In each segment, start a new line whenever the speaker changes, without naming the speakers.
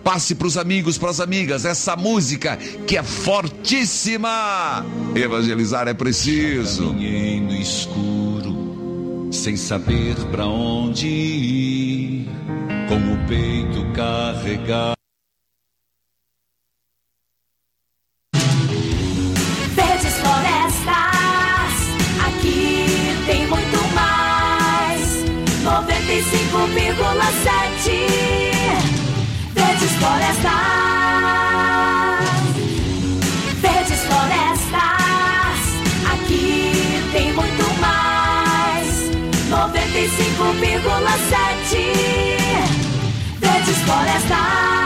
Passe para os amigos, para as amigas, essa música que é fortíssima. Evangelizar é preciso.
Caminhei no escuro, sem saber para onde ir, com o peito carregado.
Verdes Florestas, aqui tem muito mais. 95,7 Verdes Florestas. Verdes Florestas, aqui tem muito mais. 95,7 Verdes Florestas.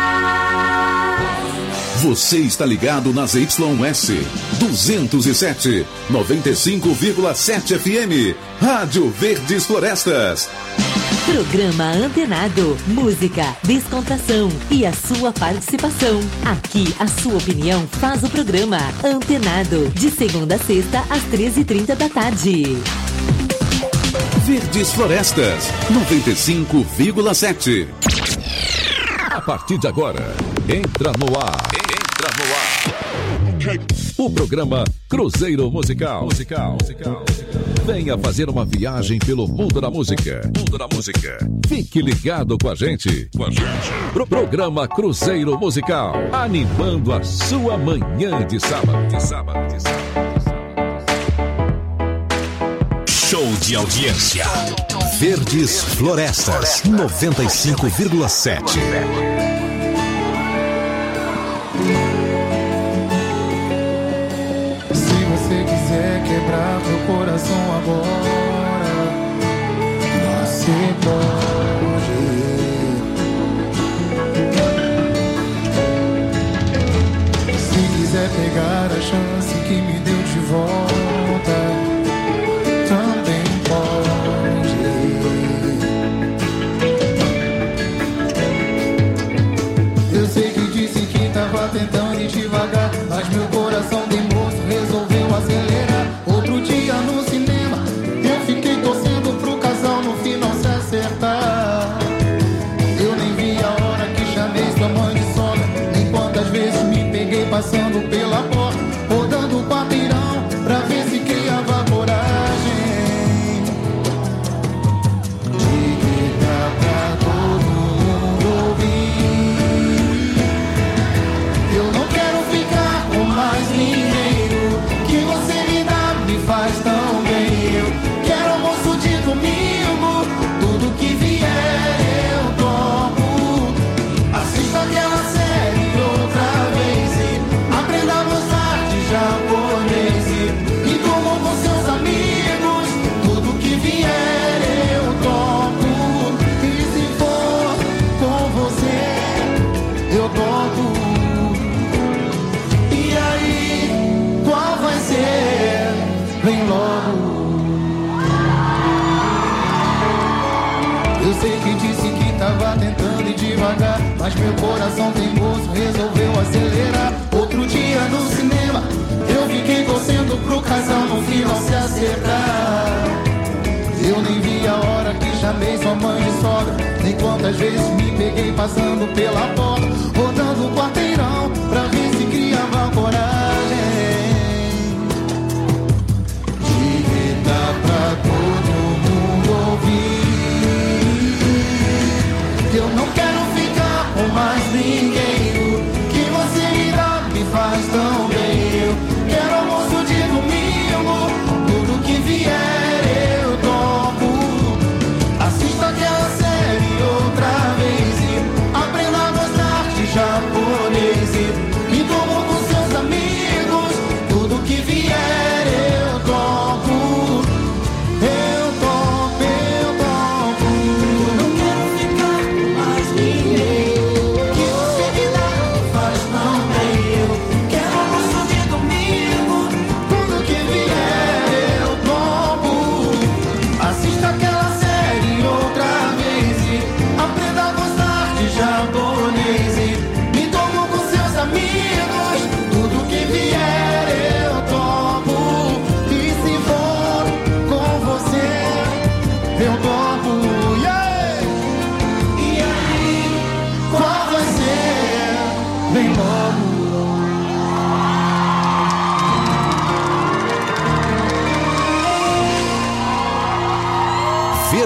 Você está ligado nas YS 207, 95,7 FM. Rádio Verdes Florestas.
Programa Antenado. Música, descontração e a sua participação. Aqui a sua opinião faz o programa Antenado. De segunda a sexta às 13h30 da tarde.
Verdes Florestas 95,7.
A partir de agora, entra no ar. O programa Cruzeiro Musical. Venha fazer uma viagem pelo mundo da música. Fique ligado com a gente. Programa Cruzeiro Musical, animando a sua manhã de sábado.
Show de audiência. Verdes Florestas 95,7.
Quebrar meu coração agora, você pode. Se quiser pegar a chance que me deu de volta, também pode. Eu sei que disse que tava tentando ir devagar, mas meu coração de moço resolveu acelerar. Outro dia no cinema, eu fiquei torcendo pro casal no final se acertar. Eu nem vi a hora que chamei sua mãe de sogra, nem quantas vezes me peguei passando pela porta, rodando o quarteirão pra ver se criava coragem de gritar pra todo mundo ouvir. Eu não quero ficar com mais ninguém, que você me dá me faz tão bem. Eu quero almoço de domingo, tudo que vier eu tomo. Assista aquela série outra vez e aprenda a gostar de japonês e como com seus amigos, tudo que vier eu tomo. E se for com você eu topo. E aí, qual vai ser? Vem logo. Eu sei que disse que tava tentando ir devagar, mas meu coração teimoso resolveu acelerar. Outro dia no cinema, eu fiquei torcendo pro casal no final se acertar. Eu nem vi a hora que chamei sua mãe de sogra, nem quantas vezes me peguei passando pela porta, rodando o quarteirão pra ver se criava coragem pra todo mundo ouvir. Eu não quero ficar com mais ninguém, o que você me dá me faz tão bem. Eu quero almoço de domingo, tudo que vier eu topo. Assista aquela série outra vez e aprenda a gostar de japonês e como com seus amigos, tudo que vier eu topo. Eu não quero ficar com mais ninguém, que você me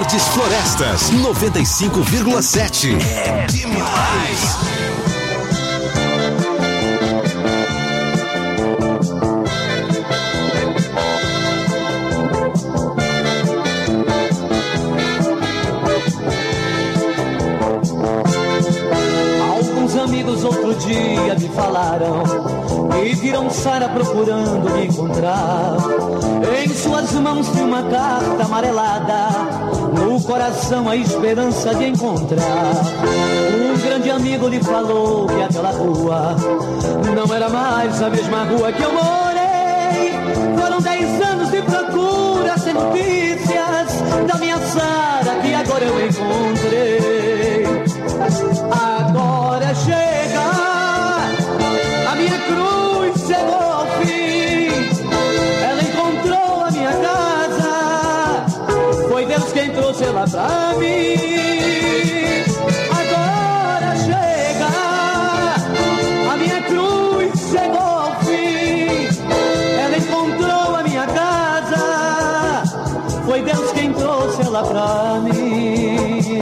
Verdes Florestas 95,7. É demais.
Amigos outro dia me falaram e viram Sara procurando me encontrar. Em suas mãos tinha uma carta amarelada, no coração a esperança de encontrar. Um grande amigo lhe falou que aquela rua não era mais a mesma rua que eu morei. Foram 10 anos de procura sem notícias da minha Sara que agora eu encontrei. Agora chega, a minha cruz chegou ao fim. Ela encontrou a minha casa, foi Deus quem trouxe ela pra mim. Agora chega, a minha cruz chegou ao fim. Ela encontrou a minha casa, foi Deus quem trouxe ela pra mim.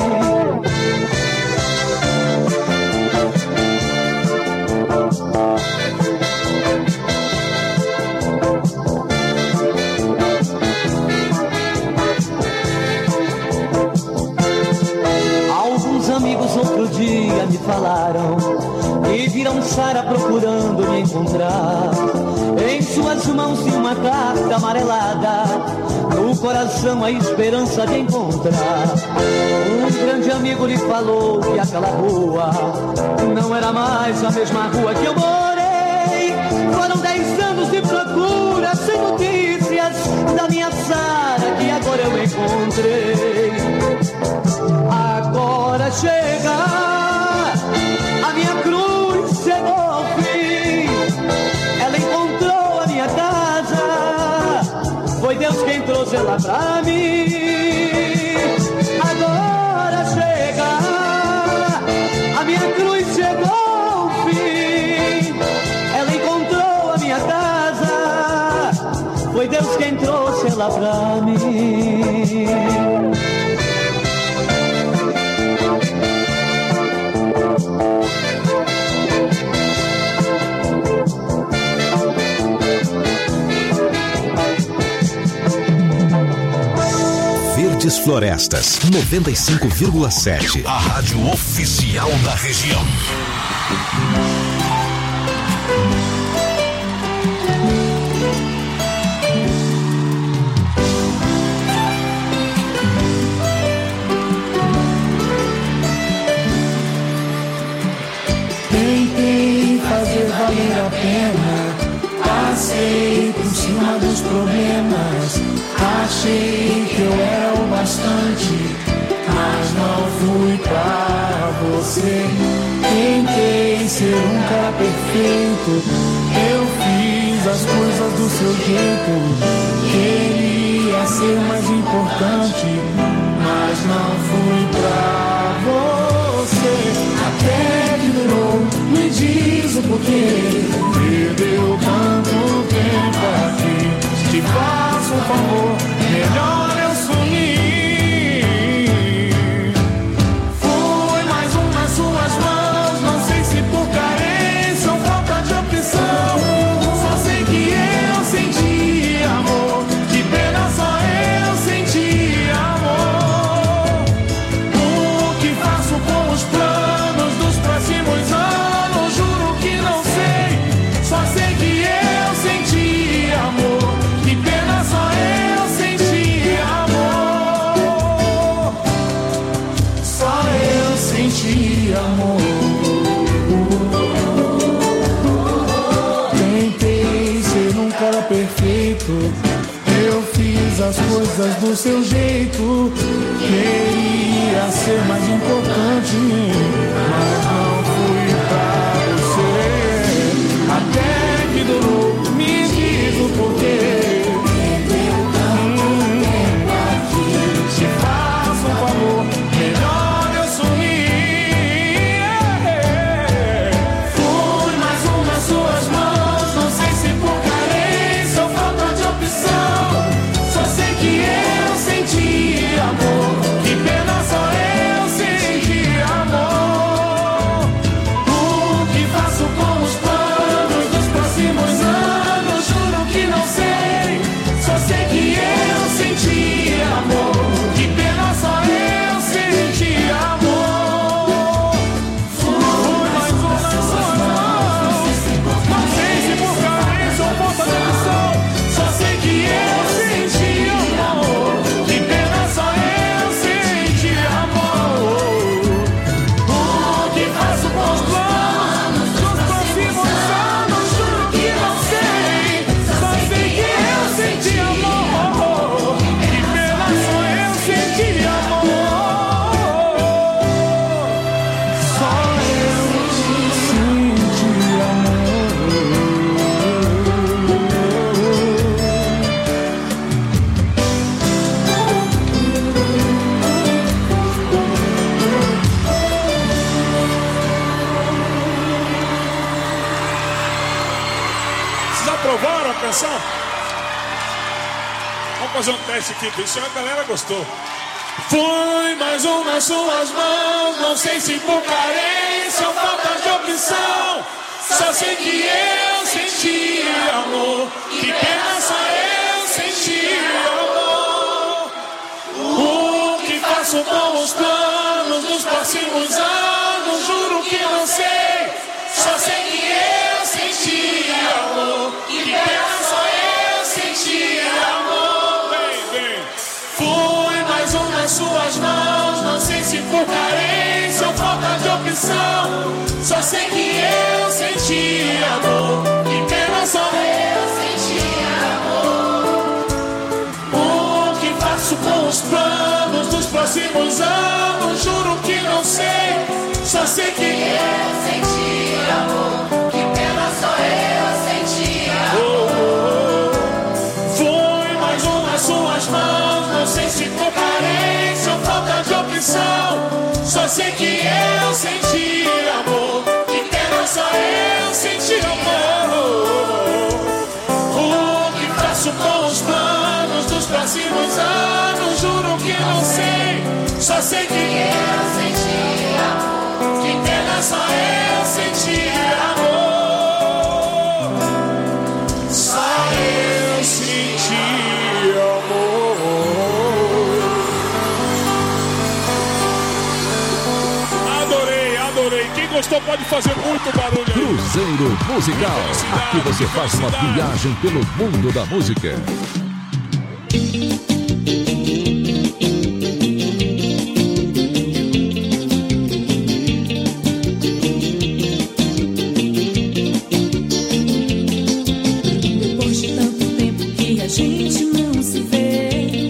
Outro dia me falaram e viram Sara procurando me encontrar. Em suas mãos tinha uma carta amarelada, no coração a esperança de encontrar. Um grande amigo lhe falou que aquela rua não era mais a mesma rua que eu morei. Foram 10 anos de procura sem notícias da minha Sara que agora eu encontrei. Agora chega, a minha cruz chegou ao fim. Ela encontrou a minha casa, foi Deus quem trouxe ela pra mim. Agora chega, a minha cruz chegou ao fim. Ela encontrou a minha casa, foi Deus quem trouxe ela pra mim.
Verdes Florestas 95,7.
A rádio oficial da região.
Tentei fazer valer a pena, passei por cima dos problemas. Achei que eu era o bastante, mas não fui pra você. Tentei ser um cara perfeito, eu fiz as coisas do seu jeito. Queria ser mais importante, mas não fui pra você. Até que durou, me diz o porquê. Perdeu tanto tempo aqui. Te faço um favor, melhor eu sumir. Foi mais um nas suas mãos, não sei se por carência ou falta de opção. Só sei que eu senti amor, que pena só eu senti amor. O que faço com os planos dos próximos anos, juro que não sei. Só sei que eu senti amor. Que pena só eu senti amor. Só eu senti amor. Tentei ser um cara perfeito, eu fiz as coisas do seu jeito. Queria ser mais importante, mas não fui pra você. Até que durou, me diz o porquê. Te faço um favor, melhor eu sumir. Fui mais um nas suas mãos, não sei se por carência ou falta de opção. Só sei que eu senti
Aprovaram a canção? Vamos fazer um teste aqui, ver se a galera gostou. Foi mais um nas suas mãos, não sei se por carência ou falta de opção. Só sei que eu senti amor, que pena só eu senti amor. O que faço com os planos dos próximos anos, juro que não sei. Só sei que eu senti amor, que pena só eu senti amor. Vem. Fui mais um nas suas mãos, não sei se por carência ou falta de opção. Só sei que eu senti amor, que pena só eu senti amor. O que faço com os planos dos próximos anos, juro que não sei. Só sei que eu senti amor, que pena só eu senti amor. Foi mais um nas suas mãos, não sei se por carência ou falta de opção. Só sei que eu senti amor, que pena só eu senti amor. O que faço com os planos dos próximos anos, juro que não sei. Só sei que eu senti amor, que pena só eu senti amor. Só eu senti amor. Adorei. Quem gostou pode fazer muito barulho aí.
Cruzeiro Musical. Aqui você faz uma viagem pelo mundo da música.
Depois de tanto tempo que a gente não se vê,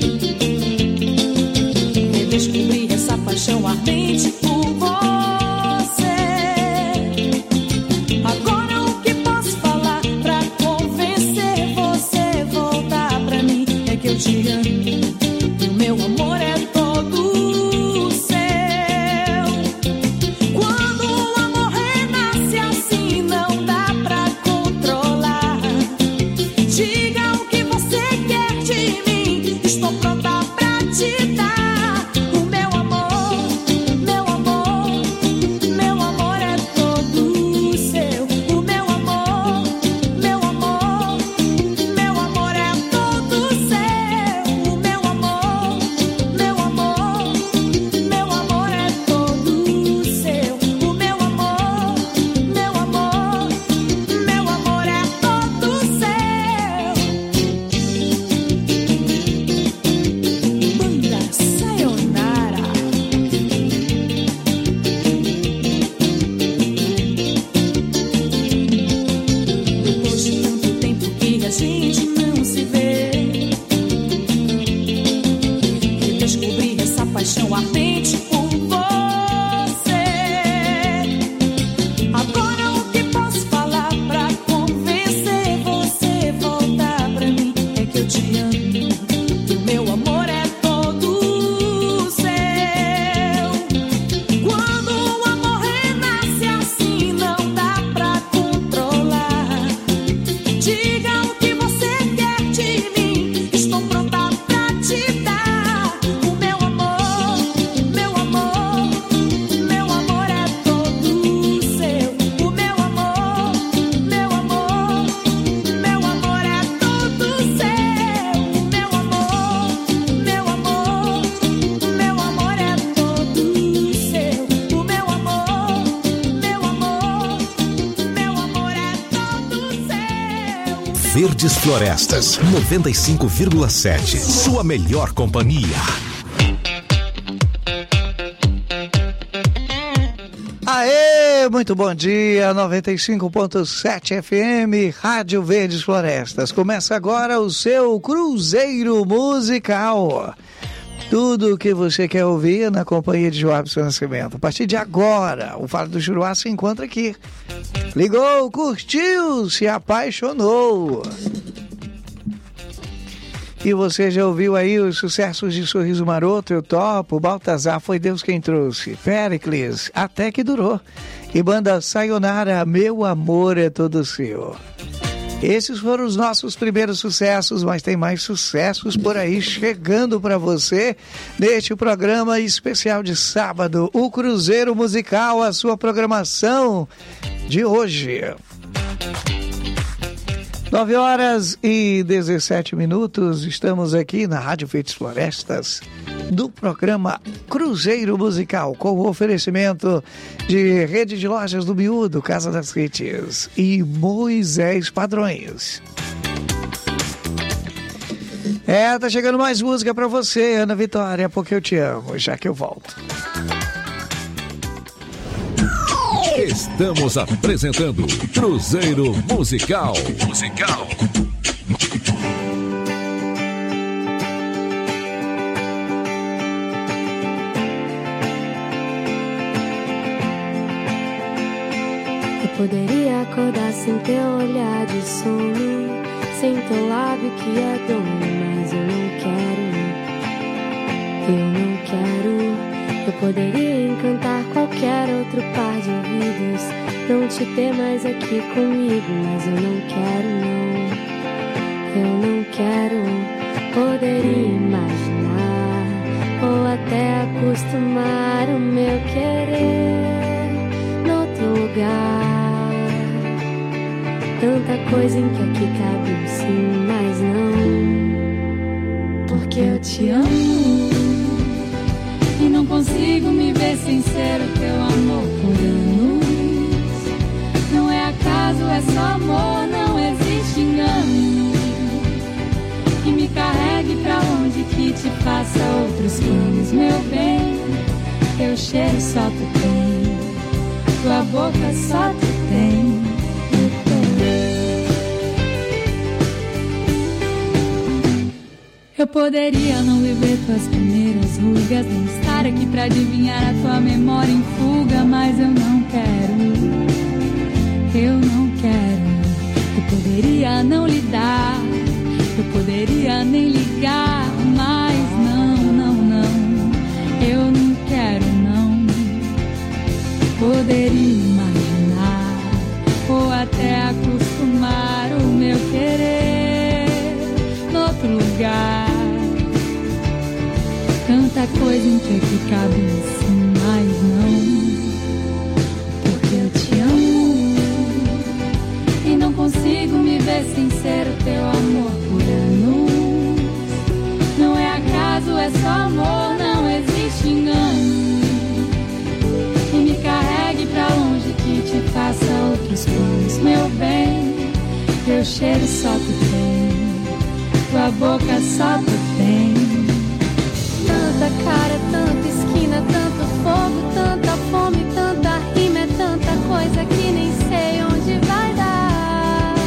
redescobri essa paixão ardente por você. Agora o que posso falar pra convencer você voltar pra mim é que eu te amo e o meu amor é todo seu. Quando o amor renasce assim não dá pra controlar. Diga o que você quer de mim, estou pronta pra te dar. O meu amor, meu amor, meu amor é todo seu. O meu amor, meu amor, meu amor é todo seu. O meu amor, meu amor, meu amor é todo seu. O meu amor, meu amor, meu amor é todo seu. Banda Sayonara. Depois de tanto tempo que a gente não se vê, redescobri essa paixão ardente por você. Agora o que posso falar pra convencer você voltar pra mim é que eu te amo e o meu amor é todo seu. Quando o amor renasce assim não dá pra controlar. Diga o que você quer de mim, estou pronta pra te dar. O meu amor, meu amor, meu amor é todo seu. O meu amor, meu amor, meu amor é todo seu. O meu amor, meu amor, meu amor é todo seu. O meu amor, meu amor, meu amor é todo seu.
Verdes Florestas, 95,7. Sua melhor companhia.
Aê, muito bom dia, 95.7 FM, Rádio Verdes Florestas. Começa agora o seu Cruzeiro Musical. Tudo o que você quer ouvir na companhia de Joabson Nascimento. A partir de agora, o Faro do Juruá se encontra aqui. Ligou, curtiu, se apaixonou. E você já ouviu aí os sucessos de Sorriso Maroto, Eu Topo, Baltazar, Foi Deus Quem Trouxe, Péricles, Até Que Durou. E banda Sayonara, Meu Amor é Todo Seu. Esses foram os nossos primeiros sucessos, mas tem mais sucessos por aí chegando para você neste programa especial de sábado, o Cruzeiro Musical, a sua programação de hoje. 9h17, estamos aqui na Rádio Verdes Florestas, do programa Cruzeiro Musical, com o oferecimento de Rede de Lojas do Miúdo, Casa das Hits e Moisés Padrões. Tá chegando mais música pra você, Ana Vitória, porque eu te amo, já que eu volto.
Estamos apresentando Cruzeiro Musical.
Eu poderia acordar sem teu olhar de sono, sem teu lábio que é dono, mas eu não quero. Eu poderia encantar qualquer outro par de ouvidos, não te ter mais aqui comigo, mas eu não quero. Poderia imaginar ou até acostumar o meu querer noutro lugar. Tanta coisa em que aqui cabe um sim, mas não. Porque eu te amo e não consigo me ver sem ser o teu amor por anos. Não é acaso, é só amor, não existe engano que me carregue pra onde, que te faça outros planos, meu bem. Teu cheiro só tu tem, tua boca só tu tem. Eu poderia não viver tuas primeiras rugas, nem estar aqui pra adivinhar a tua memória em fuga, mas eu não quero. Eu poderia não lidar, eu poderia nem ligar, mas não. Eu não quero, não. Poderia imaginar ou até acostumar o meu querer noutro lugar. Tanta coisa em que aqui cabe sim, mas não. Porque eu te amo e não consigo me ver sem ser o teu amor por anos. Não é acaso, é só amor, não existe engano que me carregue pra longe, que te faça outros planos, meu bem. Teu cheiro só tu tem, tua boca só tu tem. Tanta cara, tanta esquina, tanto fogo, tanta fome, tanta rima, é tanta coisa que nem sei onde vai dar.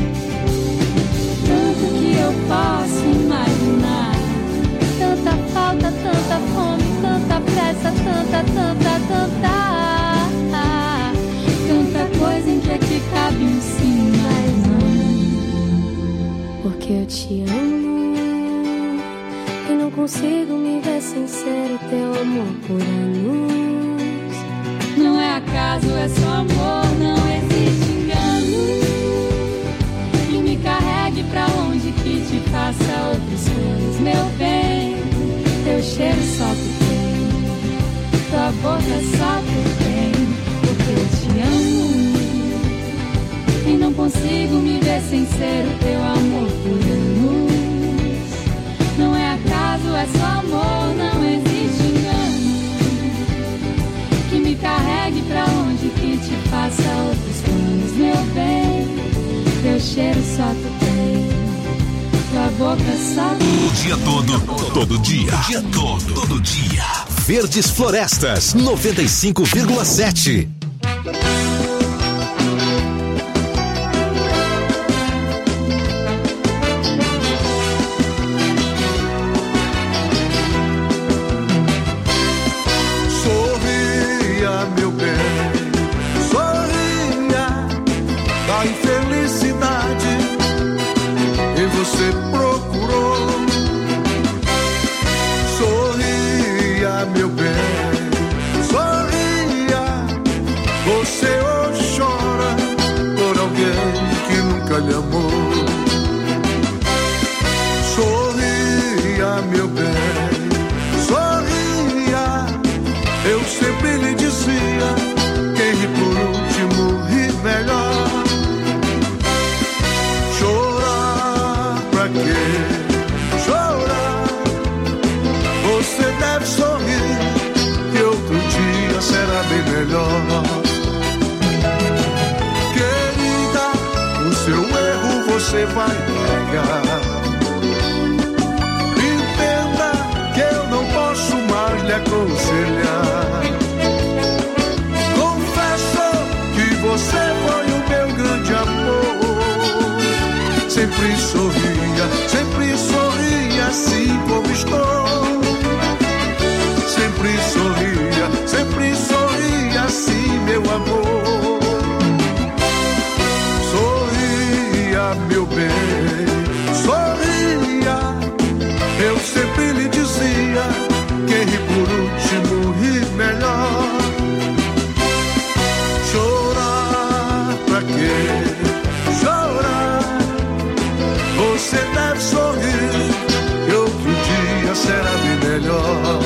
Tanto que eu posso imaginar, tanta falta, tanta fome, tanta pressa, tanta coisa em que aqui cabe um sim, mas não. Porque eu te amo e não consigo me ver sem ser o teu amor por anos. Não é acaso, é só amor, não existe engano que me carregue pra longe, que te faça outros planos, meu bem. Teu cheiro só tu tem, tua boca só tu tem. Porque eu te amo e não consigo me ver sem ser o teu amor por anos. Não é acaso, é só amor, não existe engano que me carregue pra onde, que te faça outros planos, meu bem. Teu cheiro só tu tem, tua boca só tu tem.
O dia todo dia. O dia todo dia. Verdes Florestas 95,7.
Você procurou, sorria, meu bem, sorria,
você vai pagar. Entenda que eu não posso mais lhe aconselhar. Confesso que você foi o meu grande amor. Sempre sorria assim como estou. Sempre sorria assim, meu amor. Sorria, meu bem, sorria. Eu sempre lhe dizia, quem ri por último ri melhor. Chorar, pra quê? Chorar. Você deve sorrir, que outro dia será bem melhor.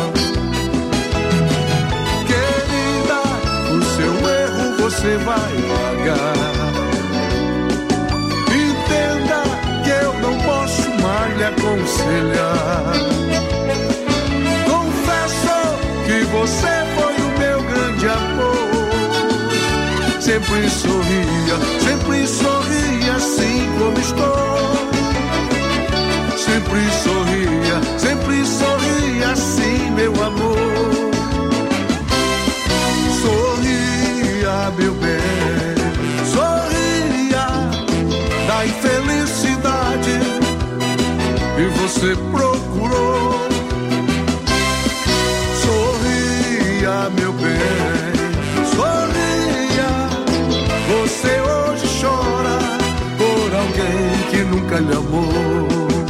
Querida, o seu erro você vai pagar. Entenda que eu não posso mais lhe aconselhar. Confesso que você foi o meu grande amor. Sempre sorria assim como estou. Sempre sorria assim, meu amor. Sorria, meu bem, sorria da infelicidade que você procurou. Sorria, meu bem, sorria. Você hoje chora por alguém que nunca lhe amou.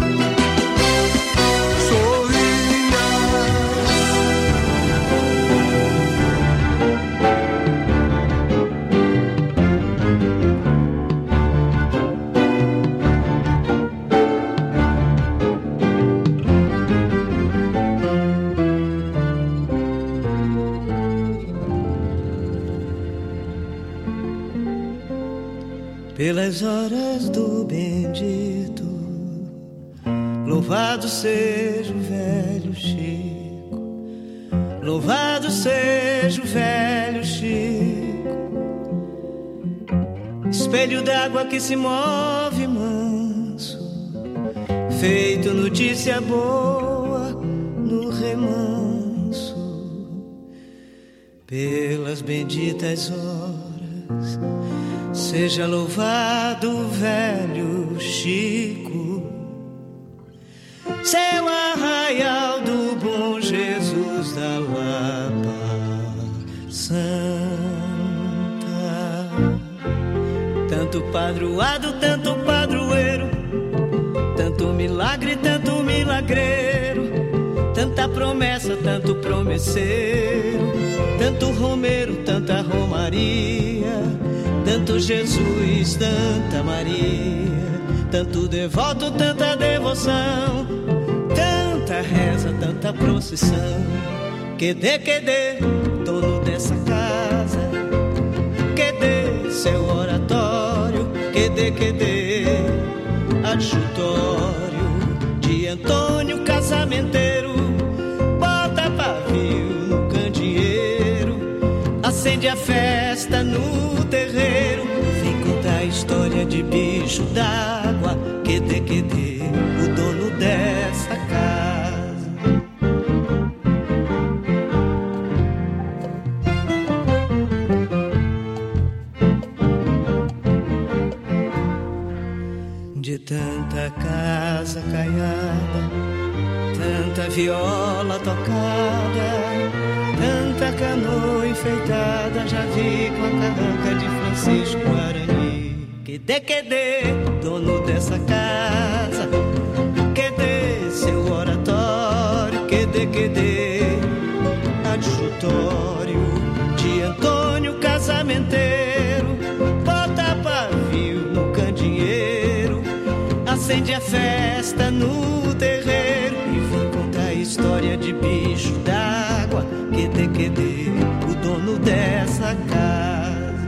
Pelas horas do bendito, louvado seja o velho Chico, louvado seja o velho Chico, espelho d'água que se move manso, feito notícia boa no remanso. Pelas benditas horas, seja louvado o velho Chico, seu arraial do bom Jesus da Lapa Santa. Tanto padroado, tanto padroeiro, tanto milagre, tanto milagreiro, tanta promessa, tanto promesseiro, tanto romeiro, tanta romaria, tanto Jesus, tanta Maria, tanto devoto, tanta devoção, tanta reza, tanta procissão. Que dê, dono dessa casa, que dê seu oratório, que dê, adjutório de Antônio Casamenteiro, bota pavio no candeeiro, acende a festa no terreiro, vem contar a história de bicho d'água, que dê, o dono dessa casa. De tanta casa caiada, tanta viola tocada, tanta canoa enfeitada, já vi com a carranca de Francisco Guarani. Que dê, dono dessa casa, que dê seu oratório, que dê, adjutório de Antônio Casamenteiro, bota pavio no candeeiro, acende a festa no terreiro e vem contar a história de bicho d'água, que dê, o dono dessa casa.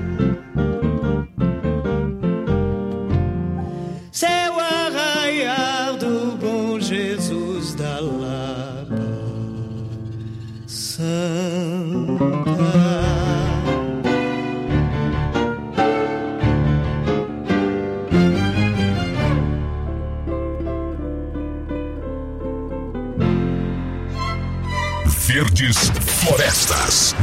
Seu arraial do bom Jesus da Lapa Santa.
Verdes Florestas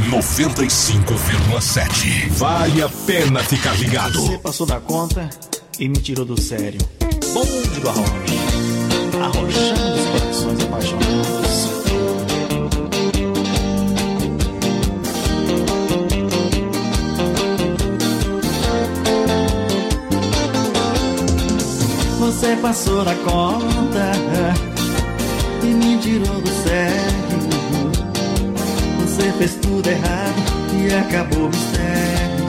95,7. Vale a pena ficar ligado.
Você passou da conta e me tirou do sério. Bonde do arroz, arrochando os corações apaixonados.
Você passou da conta e me tirou do sério. Você fez tudo errado e acabou me sério.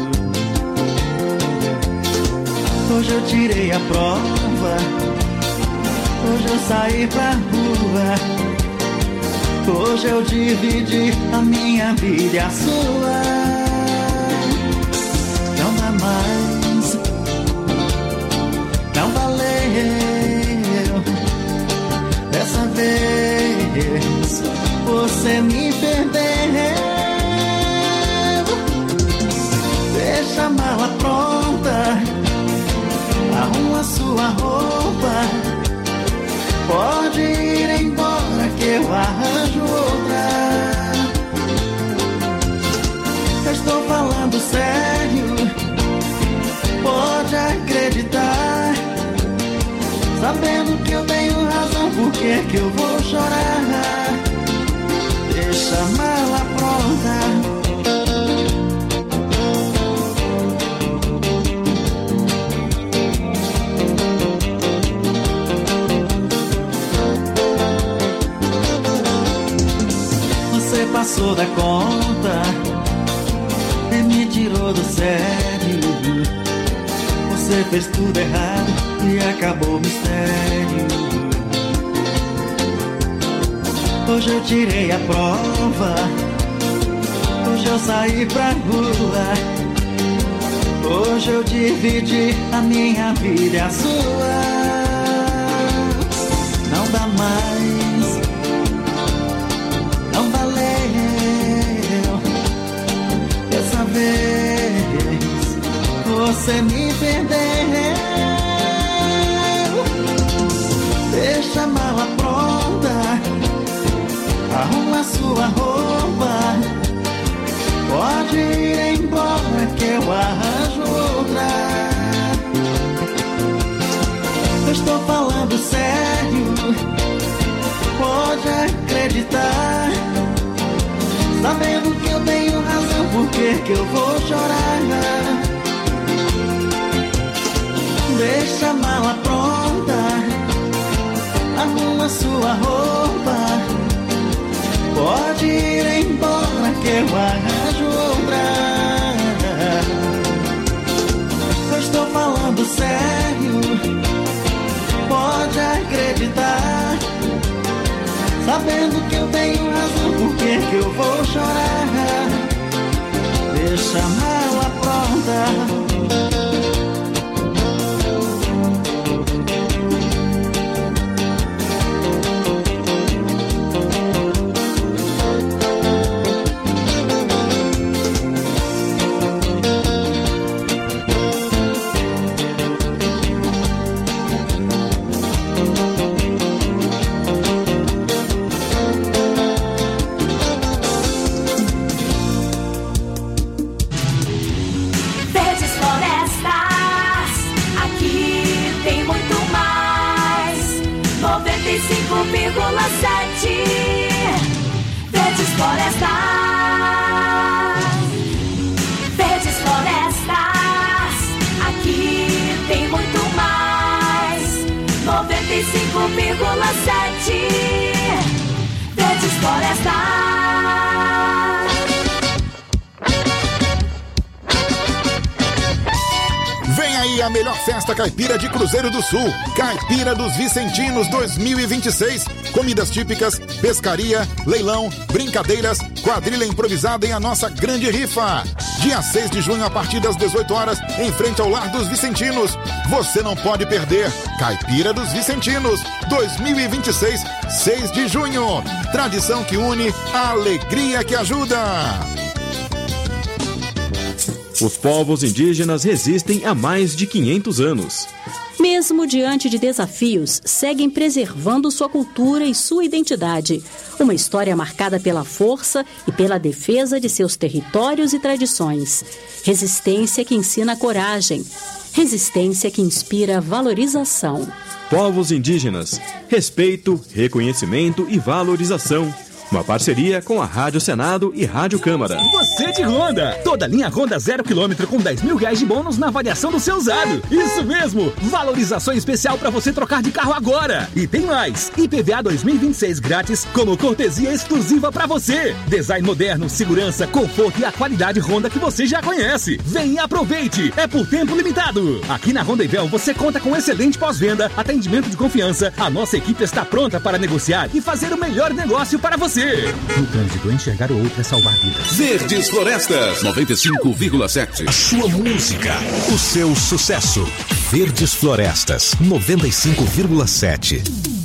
Hoje eu tirei a prova, hoje eu saí pra rua. Hoje eu dividi a minha vida e a sua. Não dá mais, não valeu. Dessa vez você me perdeu. Deixa a mala pronta, arruma sua roupa. Pode ir embora que eu arranjo outra. Eu estou falando sério, pode acreditar. Sabendo que eu tenho razão, por que que eu vou chorar? Deixa a mala pronta. Você passou da conta e me tirou do sério. Você fez tudo errado e acabou o mistério. Hoje eu tirei a prova, hoje eu saí pra rua. Hoje eu dividi a minha vida e a sua. Não dá mais, não valeu. Dessa vez você me perdeu. Deixa a mala pronta, arruma sua roupa. Pode ir embora que eu arranjo outra. Eu estou falando sério, pode acreditar. Sabendo que eu tenho razão, por que que eu vou chorar? Deixa a mala pronta, arruma sua roupa. Pode ir embora que eu arranjo outra. Eu estou falando sério, pode acreditar. Sabendo que eu tenho razão, por que que eu vou chorar? Deixa a mala pronta.
Verdes Florestas, Verdes Florestas, aqui tem muito mais. 95,7 Verdes Florestas.
Vem aí a melhor festa caipira de Cruzeiro do Sul, Caipira dos Vicentinos 2026. Comidas típicas, pescaria, leilão, brincadeiras, quadrilha improvisada em a nossa grande rifa. Dia 6 de junho a partir das 18 horas, em frente ao Lar dos Vicentinos. Você não pode perder. Caipira dos Vicentinos 2026, 6 de junho. Tradição que une, a alegria que ajuda.
Os povos indígenas resistem há mais de 500 anos.
Mesmo diante de desafios, seguem preservando sua cultura e sua identidade. Uma história marcada pela força e pela defesa de seus territórios e tradições. Resistência que ensina coragem. Resistência que inspira valorização.
Povos indígenas, respeito, reconhecimento e valorização. Uma parceria com a Rádio Senado e Rádio Câmara.
Você de Honda! Toda linha Honda 0 km com 10 mil reais de bônus na avaliação do seu usado. Isso mesmo! Valorização especial para você trocar de carro agora. E tem mais! IPVA 2026 grátis como cortesia exclusiva para você. Design moderno, segurança, conforto e a qualidade Honda que você já conhece. Vem e aproveite! É por tempo limitado. Aqui na Honda Ivel você conta com excelente pós-venda, atendimento de confiança. A nossa equipe está pronta para negociar e fazer o melhor negócio para você.
No trânsito, enxergar o outro é salvar vidas.
Verdes Florestas 95,7.
A sua música, o seu sucesso. Verdes Florestas 95,7.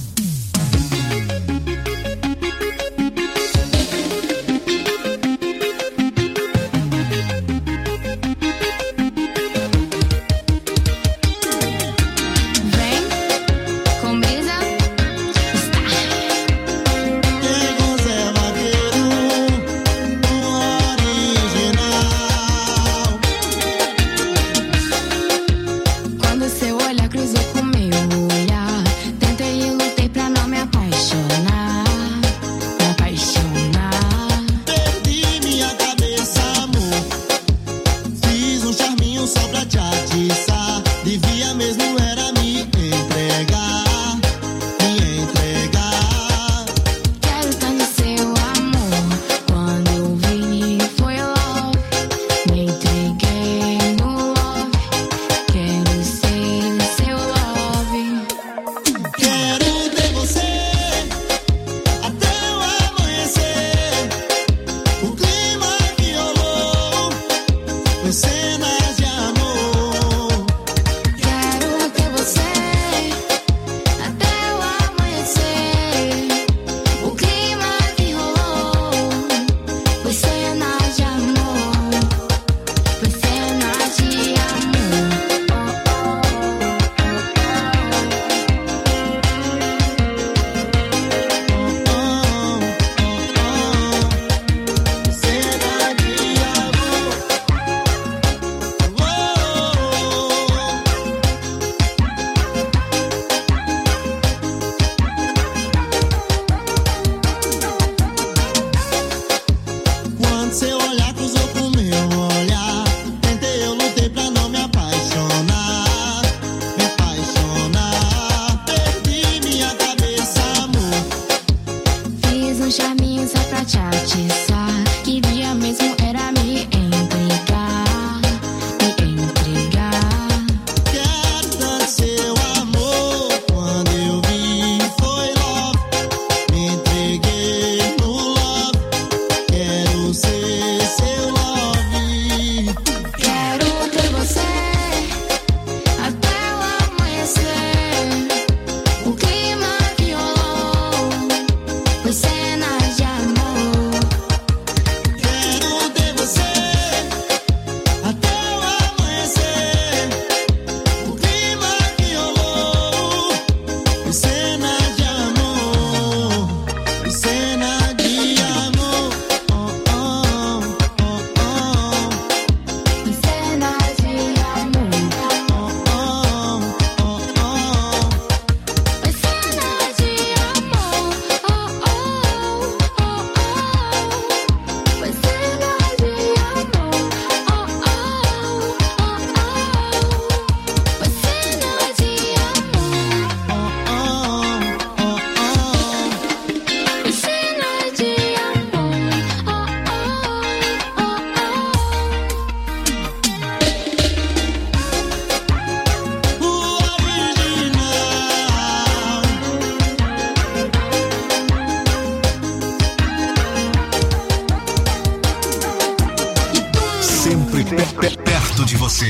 Perto de você.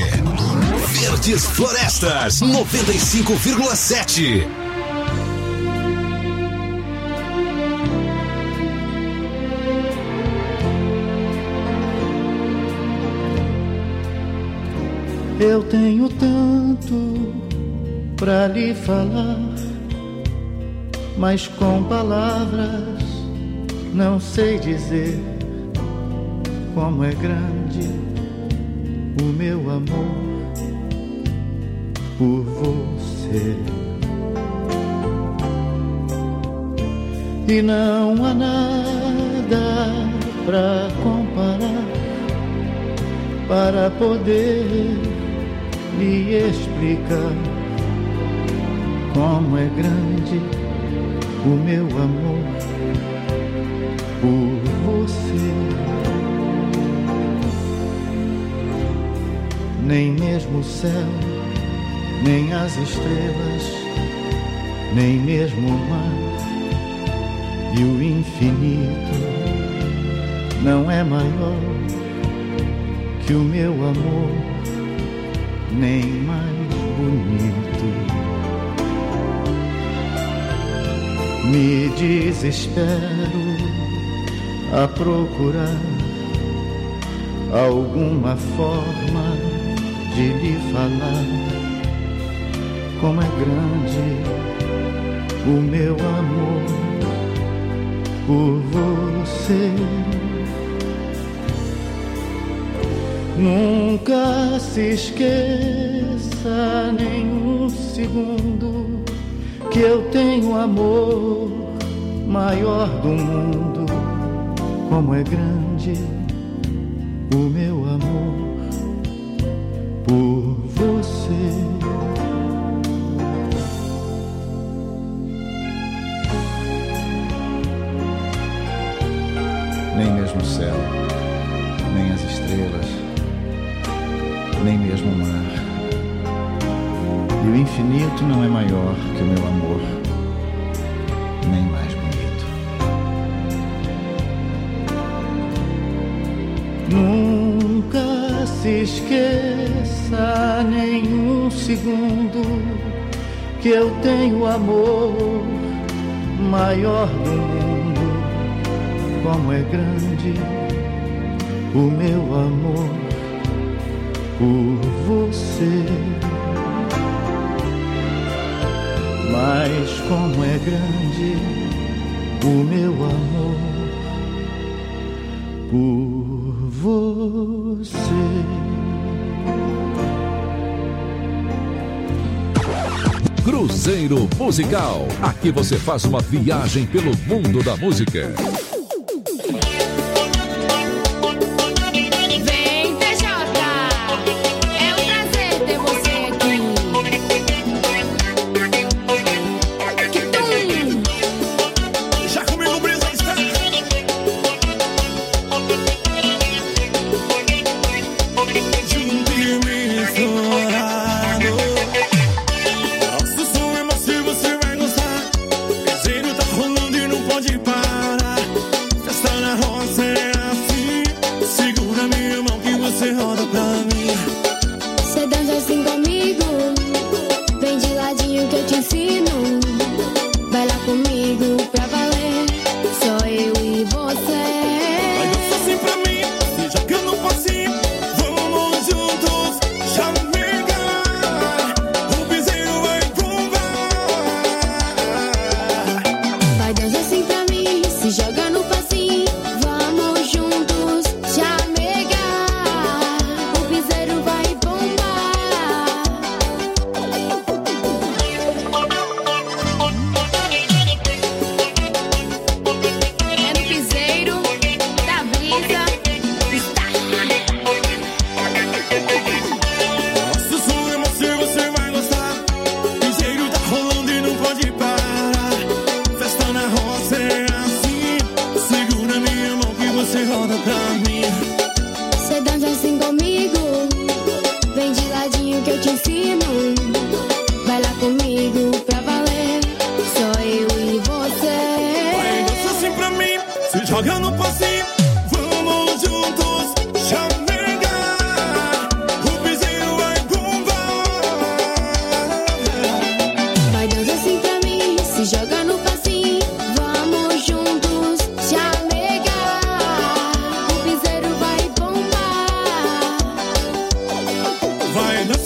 Verdes Florestas 95,7.
Eu tenho tanto pra lhe falar, mas com palavras não sei dizer como é grande o meu amor por você. E não há nada pra comparar, para poder lhe explicar como é grande o meu amor por você. Nem mesmo o céu, nem as estrelas, nem mesmo o mar e o infinito não é maior que o meu amor, nem mais bonito. Me desespero a procurar alguma forma de lhe falar como é grande o meu amor por você. Nunca se esqueça nem um segundo que eu tenho amor maior do mundo. Como é grande o meu amor por você. Nem mesmo o céu, nem as estrelas, nem mesmo o mar e o infinito não é maior que o meu amor, nem mais bonito. Nunca se esqueça nem um segundo que eu tenho amor maior do mundo. Como é grande o meu amor por você. Mas como é grande o meu amor por você.
Cruzeiro Musical. Aqui você faz uma viagem pelo mundo da música.
Vai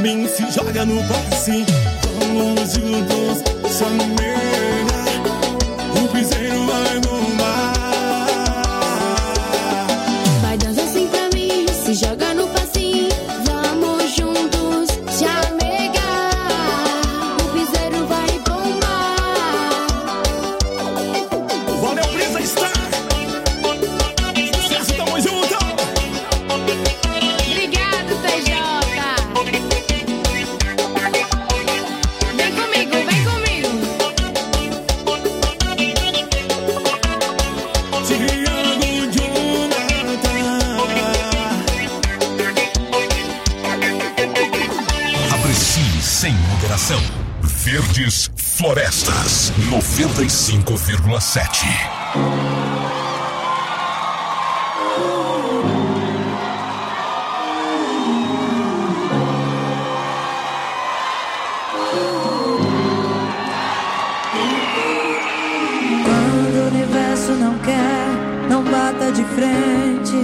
mim, se joga no passe. Vamos juntos, chameira. O piseiro vai bombar.
Vai dançar assim pra mim, se joga no passinho. Vamos juntos, chamegar. O piseiro vai bombar.
Valeu, Brisa Star. Sucesso, tamo junto.
Obrigado, TJ. Vem comigo, vem comigo.
Tiago Jonathan.
Aprecie sem moderação. Verdes Florestas 95,7.
Quando o universo não quer, não bata de frente.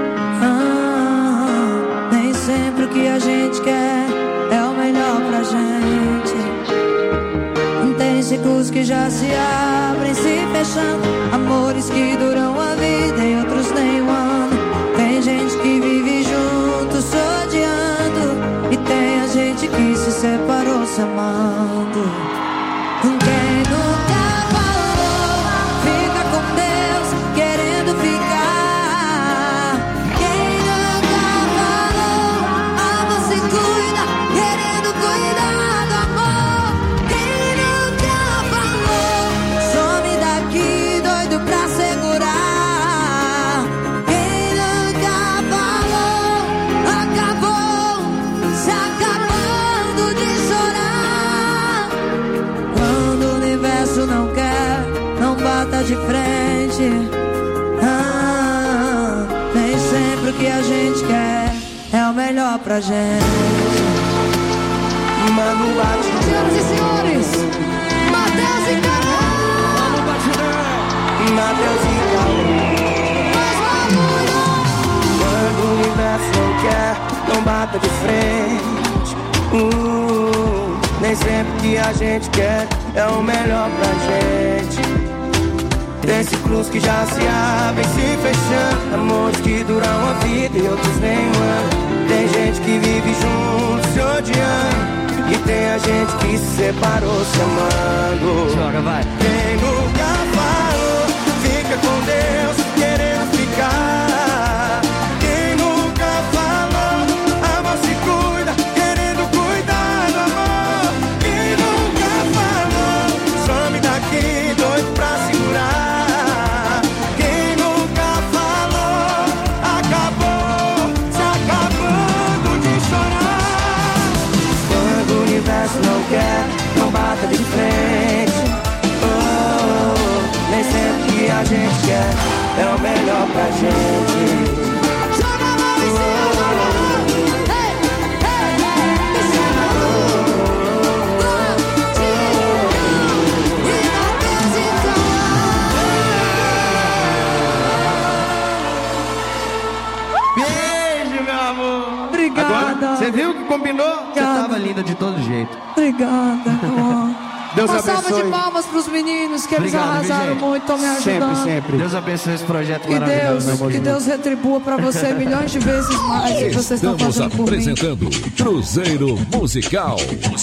Nem sempre o que a gente quer é o melhor pra gente. Tem ciclos que já se abrem, se fechando. Amores que duram a vida e outros nem um ano. Tem gente que vive junto, se odiando. E tem a gente que se separou se amando. Quem nunca falou, fica com Deus, querendo ficar. Quem nunca falou, ama se cuida, querendo cuidar do amor. Quem nunca falou, some daqui, doido pra segurar. Quem nunca falou, acabou, se acabando de chorar. Quando o universo não quer, não bata de frente. Nem sempre o que a gente quer é o melhor pra gente.
Mano bate.
Senhoras e senhores, Matheus e Carol.
Matheus e Carol. Quando o universo não quer, não bata de frente. Nem sempre que a gente quer é o melhor pra gente. Tem ciclos que já se abrem, se fechando. Amores que duram a vida e outros nem um ano. Tem gente que vive junto, se odiando. E tem a gente que se separou se amando.
Joga, vai.
Quem nunca falou, fica com Deus, querendo ficar. Quem nunca falou, ama se cuida, querendo cuidar do amor. Quem nunca falou, some daqui, doido pra segurar. Quem nunca falou, acabou, se acabando de chorar. Quando o universo não quer, não bata de frente. Nem sempre que a gente quer é o melhor pra gente.
Joga a mão em cima,
Beijo, meu amor.
Obrigada.
Agora, você viu que combinou? Você tava linda de todo jeito.
Obrigada, amor.
Deus
Uma salva
abençoe.
de palmas pros meninos, que eles arrasaram muito, estão me ajudando.
Sempre, sempre. Deus abençoe esse projeto
Que
maravilhoso, meu amor.
Que Deus retribua pra você milhões de vezes mais que vocês estão
Estamos
fazendo por mim.
apresentando Cruzeiro Musical.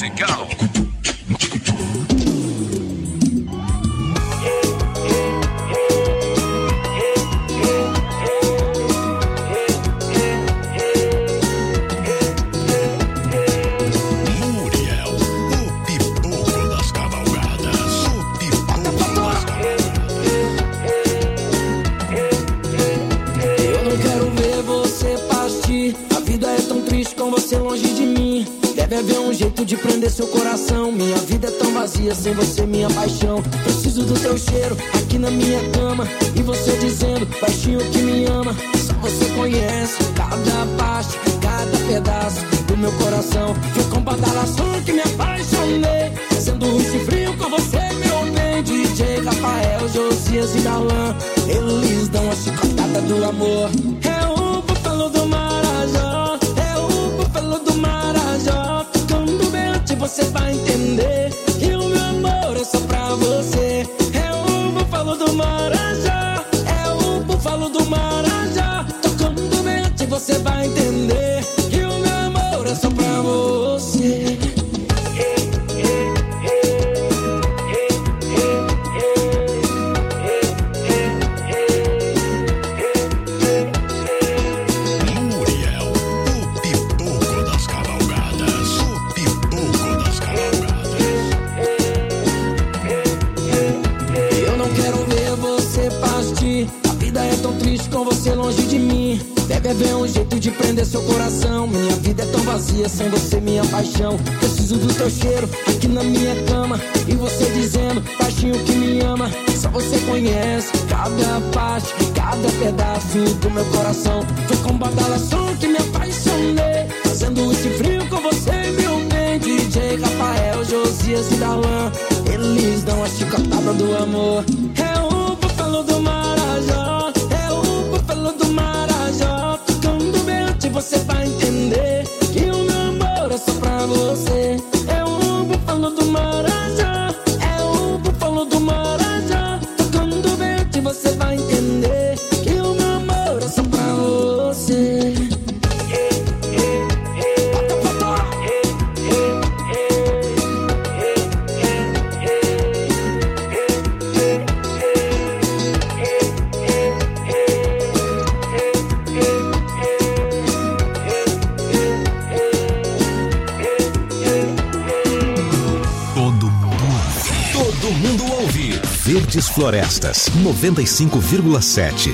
Muriel, o pipoco das cavalgadas. O pipoco das
Eu não quero ver você partir. A vida é tão triste com você longe de mim. Deve haver um jeito de prender seu coração. Minha vida é tão vazia sem você, minha paixão. Preciso do teu cheiro aqui na minha cama. E você dizendo, baixinho que me ama. Só você conhece cada parte, cada pedaço do meu coração. Foi com badalação que me apaixonei. Sendo ruim e frio com você, meu bem. DJ Rafael, Josias e Darlan, eles dão a chicotada do amor. É o búfalo do Marajó, é o búfalo do Marajó. você vai entender que o meu amor é só pra você. É o búfalo do Marajó, é o búfalo do Marajó. Tocando mente você vai entender que o meu amor é só pra você. Com você longe de mim, deve haver um jeito de prender seu coração. Minha vida é tão vazia sem você, minha paixão. Preciso do teu cheiro aqui na minha cama, e você dizendo baixinho que me ama. Só você conhece cada parte, cada pedaço do meu coração. Foi com badalação que me apaixonei, fazendo esse frio com você, meu bem. DJ Rafael, Josias e Darlan, eles dão a chicotada do amor. É o búfalo do Marajó, búfalo do Marajó. Tocando mente você vai entender que o meu amor é só pra você. É o búfalo do Marajó, é o búfalo do Marajó. Tocando mente você vai entender que o meu amor é só pra você.
Verdes Florestas 95,7.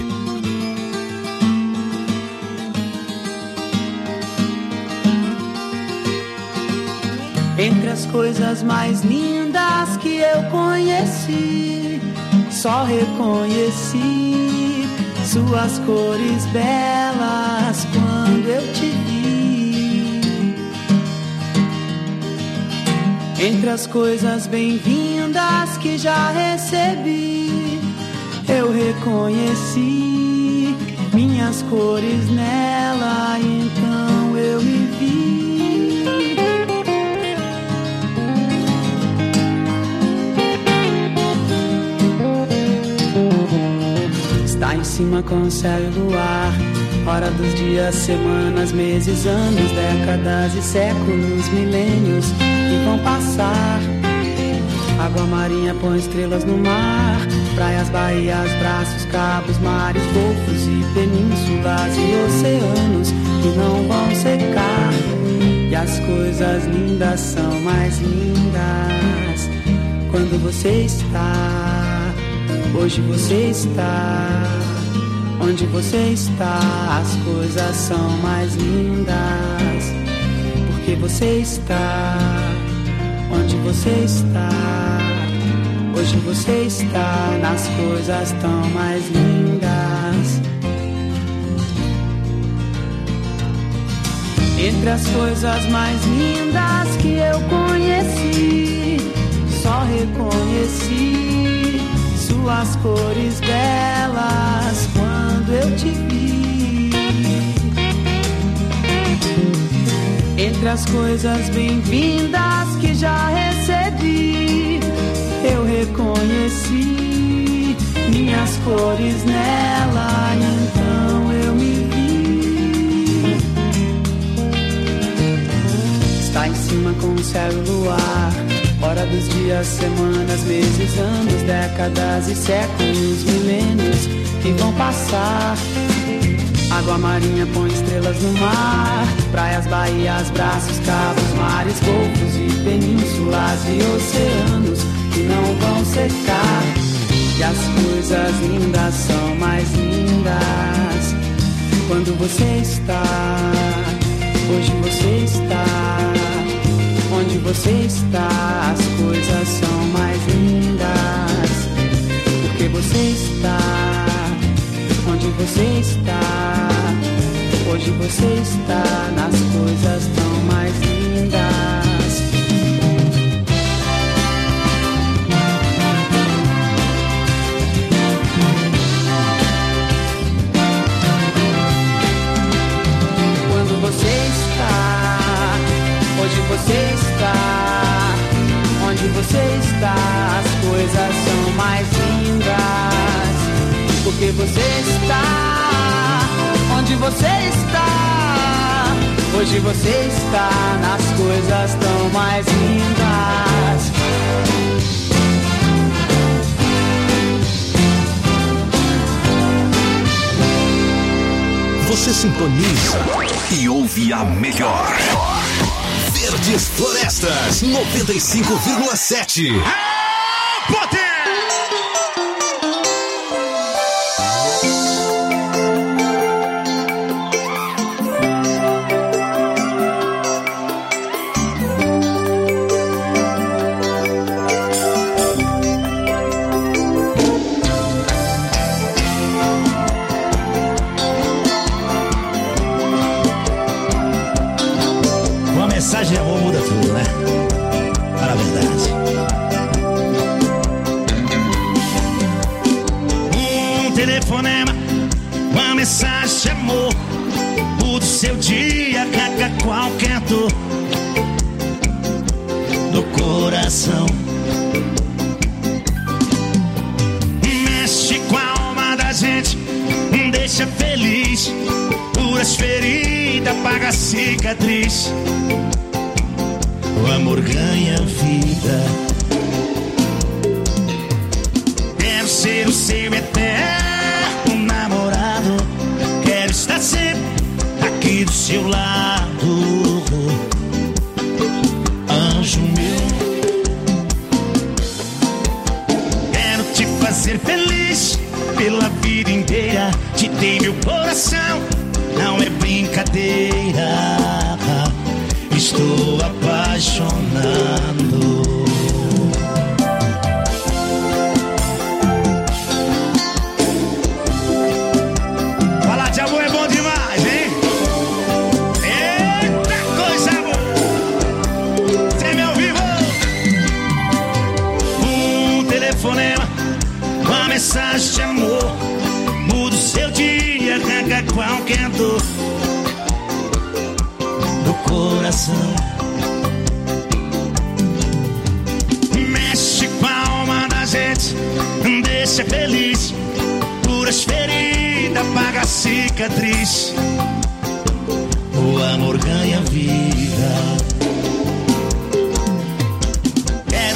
Entre as coisas mais lindas que eu conheci, só reconheci suas cores belas quando eu te vi. Entre as coisas bem-vindas que já recebi, eu reconheci minhas cores nela, então eu me vi. Está em cima com o céu e luar, hora dos dias, semanas, meses, anos, décadas e séculos, milênios que vão passar. Água marinha põe estrelas no mar, praias, baías, braços, cabos, mares, golfos e penínsulas e oceanos que não vão secar. E as coisas lindas são mais lindas quando você está, hoje você está, onde você está. As coisas são mais lindas porque você está, onde você está, hoje você está. Nas coisas tão mais lindas. Entre as coisas mais lindas que eu conheci, só reconheci suas cores belas quando eu te vi. Entre as coisas bem-vindas que já recebi, eu reconheci minhas cores nela, então eu me vi. Está em cima com o céu e o luar, hora dos dias, semanas, meses, anos, décadas e séculos, milênios que vão passar. Água marinha põe estrelas no mar, praias, baías, braços, cabos, mares, golfos e penínsulas e oceanos que não vão secar. E as coisas lindas são mais lindas quando você está, hoje você está, onde você está. As coisas são mais lindas porque você está, onde você está, hoje você está. Nas coisas tão mais lindas. Quando você está, hoje você está,
Hoje você está nas coisas tão mais lindas.
Você sintoniza e ouve a melhor. Verdes Florestas 95,7.
Potência!
Mensagem de amor muda tudo, né? Para a verdade. Um telefonema, uma mensagem de amor muda o seu dia, caga qualquer dor do coração. Mexe com a alma da gente, deixa feliz, cura as feridas, paga a cicatriz. O amor ganha vida. Quero ser o seu eterno namorado. Quero estar sempre aqui do seu lado. Anjo meu, quero te fazer feliz pela vida inteira. Te dei meu coração, não é brincadeira. Estou apaixonado. Falar de amor é bom demais, hein? Eita coisa boa! Você me ouviu? Um telefonema, uma mensagem de amor muda o seu dia, arranca qualquer dor coração. Mexe com a alma da gente, deixa feliz, cura as feridas, paga a cicatriz. O amor ganha vida. Quero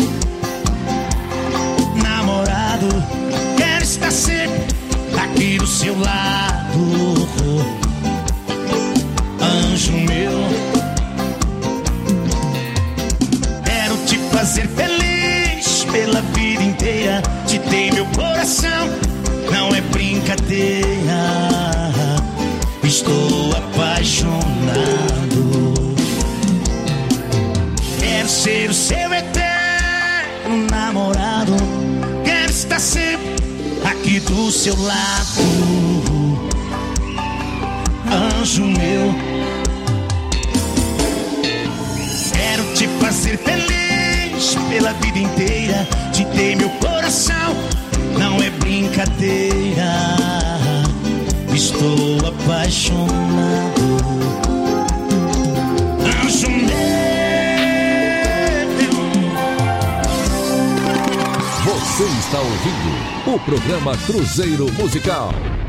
namorado, quero estar sempre aqui do seu lado. Anjo meu, quero te fazer feliz pela vida inteira. Te dei meu coração, não é brincadeira. Estou apaixonado. Quero ser o seu eterno namorado. Quero estar sempre aqui do seu lado. Anjo meu, quero te fazer feliz pela vida inteira. Te dei meu coração, não é brincadeira. Estou apaixonado. Anjo meu.
Você está ouvindo o programa Cruzeiro Musical.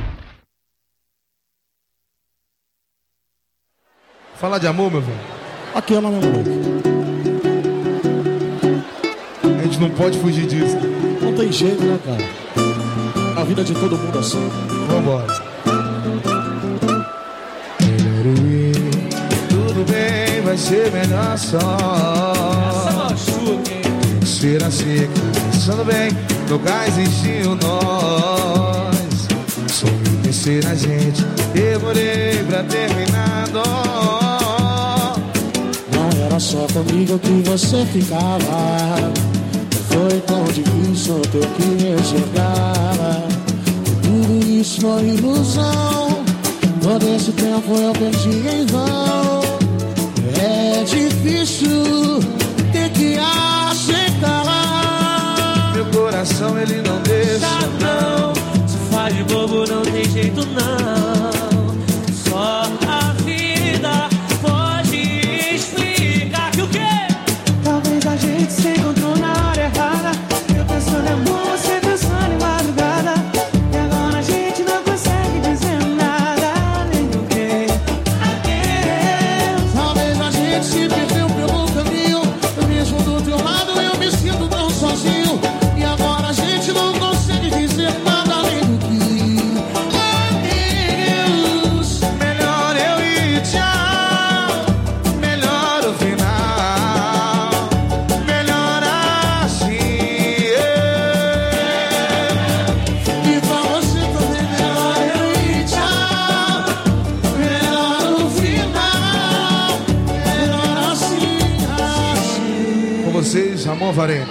Falar de amor, meu velho.
Aqui é o meu moleque.
A gente não pode fugir disso.
Não tem jeito, né, cara? A vida de todo mundo assim.
Vambora. Tudo bem, vai ser melhor só. Ser assim, pensando bem, nunca existiu nós. Só me pensei na gente, demorei pra terminar.
Não era só comigo que você ficava. Foi tão difícil ter que me enxergar. Tudo isso foi ilusão. Todo esse tempo eu perdi em vão. É difícil ter que aceitar.
Meu coração ele não deixa,
não. Se faz de bobo não tem jeito não. Só a vida pode explicar que o quê? Talvez a gente se encontrou na hora errada. Eu pensando em amor, você pensando em madrugada. E agora a gente não consegue dizer nada, nem do que a querer.
Ramon Varela.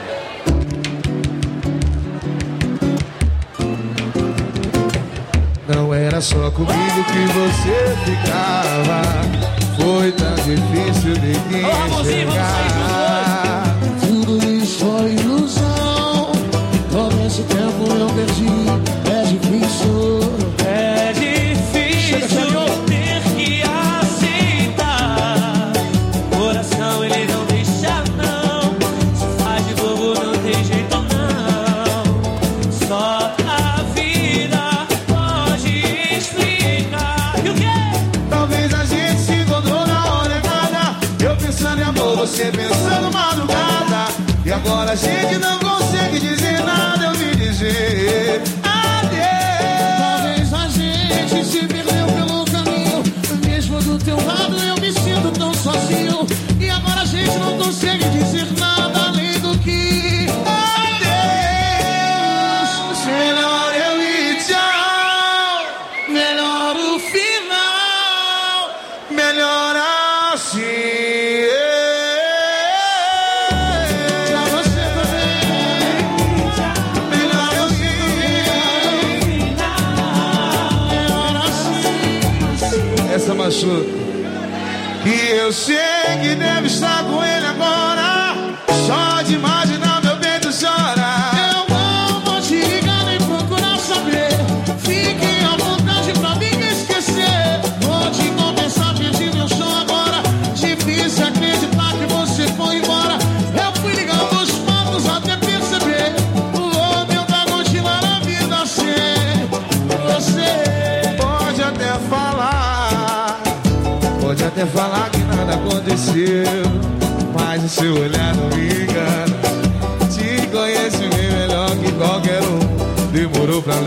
Não era só comigo que você ficava. Foi tão difícil de enxergar.
Tudo isso foi ilusão. Todo esse tempo eu perdi. É difícil.
É difícil ter que aceitar. Coração ele não deixa não. Se faz de bobo não tem jeito não. Só a vida pode explicar. E o quê?
Talvez a gente se encontrou na hora errada. Eu pensando em amor, você pensando madrugada. E agora a gente não consegue dizer nada. Eu vim dizer adeus.
Talvez a gente se perdeu pelo caminho. Mesmo do teu lado eu me sinto tão sozinho. E agora a gente não consegue dizer nada além do que adeus.
Melhor eu ir, tchau.
Melhor o final.
Melhor assim.
Pra você também.
Melhor eu ir.
Melhor assim.
Essa machuca. E eu sei que deve estar com ele agora. Só de imaginar meu peito chora.
Eu não vou te ligar nem procurar saber. Fique à vontade pra mim esquecer. Vou te confessar, perdi meu som agora. Difícil acreditar que você foi embora. Eu fui ligando os fatos até perceber. Vou tentar continuar a vida sem você.
Pode até falar. Pode até falar que nada aconteceu. Mas o seu olhar não me engana. Te conheço bem melhor que qualquer um. Demorou pra